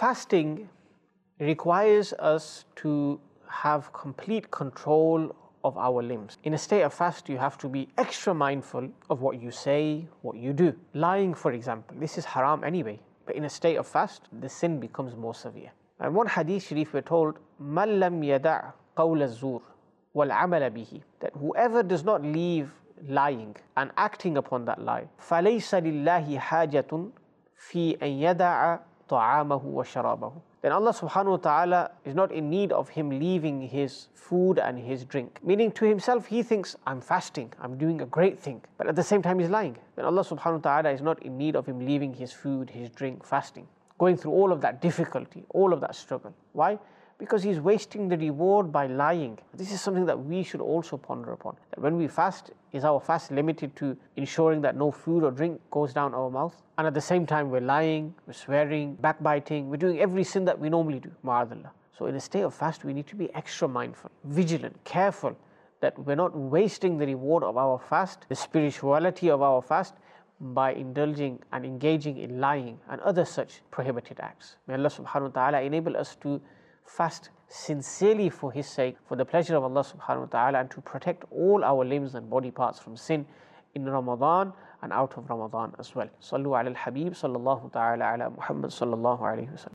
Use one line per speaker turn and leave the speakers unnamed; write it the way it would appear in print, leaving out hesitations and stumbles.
Fasting requires us to have complete control of our limbs. In a state of fast, you have to be extra mindful of what you say, what you do. Lying, for example, this is haram anyway, but in a state of fast, the sin becomes more severe. And one hadith sharif we're told, مَنْ لَمْ يَدَعْ قَوْلَ الزُّورِ وَالْعَمَلَ بِهِ, that whoever does not leave lying and acting upon that lie, فَلَيْسَ لِلَّهِ حَاجَةٌ فِي أَنْ يَدَعَ طَعَامَهُ وَشَرَابَهُ, then Allah subhanahu wa ta'ala is not in need of him leaving his food and his drink. Meaning to himself, he thinks, I'm fasting, I'm doing a great thing, but at the same time he's lying. Then Allah subhanahu wa ta'ala is not in need of him leaving his food, his drink, fasting, going through all of that difficulty, all of that struggle. Why? Because he's wasting the reward by lying. This is something that we should also ponder upon. That when we fast, is our fast limited to ensuring that no food or drink goes down our mouth? And at the same time, we're lying, we're swearing, backbiting, we're doing every sin that we normally do, ma'adallah. So in a state of fast, we need to be extra mindful, vigilant, careful, that we're not wasting the reward of our fast, the spirituality of our fast, by indulging and engaging in lying and other such prohibited acts. May Allah subhanahu wa ta'ala enable us to fast sincerely for His sake, for the pleasure of Allah subhanahu wa ta'ala, and to protect all our limbs and body parts from sin in Ramadan and out of Ramadan as well. Sallu ala al-Habib sallallahu ta'ala ala Muhammad sallallahu alayhi wa sallam.